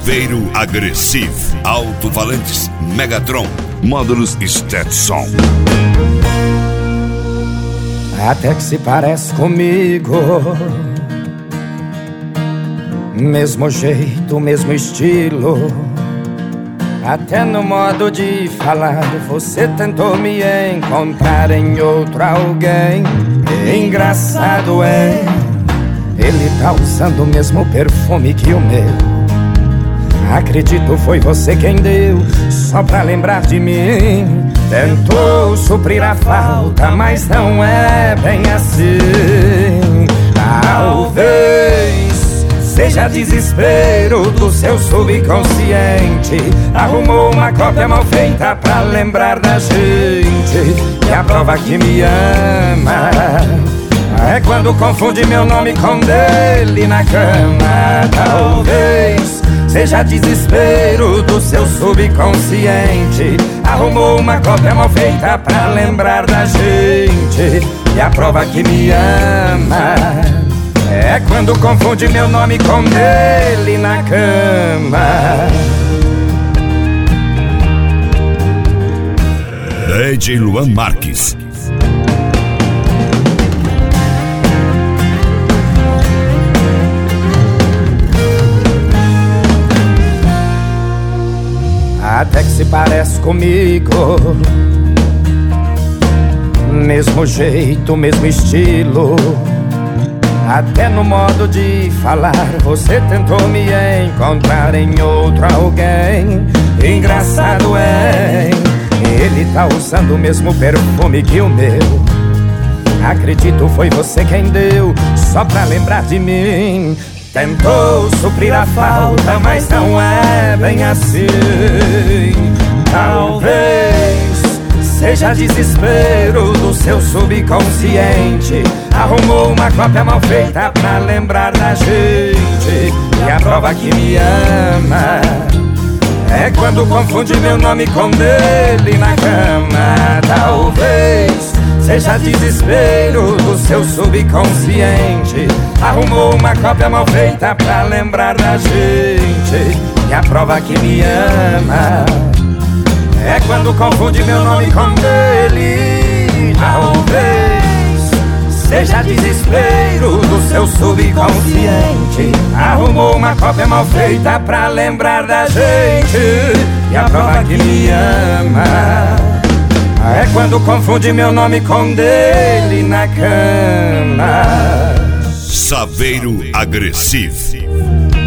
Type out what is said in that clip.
Saveiro Agressivo. Alto-falantes Megatron. Módulos Stetson. Até que se parece comigo, mesmo jeito, mesmo estilo. Até no modo de falar, você tentou me encontrar em outro alguém. Engraçado é, ele tá usando o mesmo perfume que o meu. Acredito foi você quem deu, só pra lembrar de mim. Tentou suprir a falta, mas não é bem assim. Talvez seja desespero do seu subconsciente. Arrumou uma cópia mal feita pra lembrar da gente. E a prova que me ama é quando confunde meu nome com dele na cama. Talvez seja desespero do seu subconsciente. Arrumou uma cópia mal feita pra lembrar da gente. E a prova que me ama é quando confunde meu nome com dele na cama. DJ Luan Marques. Até que se parece comigo, mesmo jeito, mesmo estilo. Até no modo de falar, você tentou me encontrar em outro alguém. Engraçado é, ele tá usando o mesmo perfume que o meu. Acredito foi você quem deu, só pra lembrar de mim. Tentou suprir a falta, mas não é bem assim. Talvez seja desespero do seu subconsciente. Arrumou uma cópia mal feita pra lembrar da gente. E a prova que me ama é quando confunde meu nome com dele na cama. Talvez seja desespero do seu subconsciente. Arrumou uma cópia mal feita pra lembrar da gente. E a prova que me ama é quando confunde meu nome com dele. Talvez seja desespero do seu subconsciente. Arrumou uma cópia mal feita pra lembrar da gente. E a prova que me ama é quando confunde meu nome com dele na cama. Saveiro Agressivo.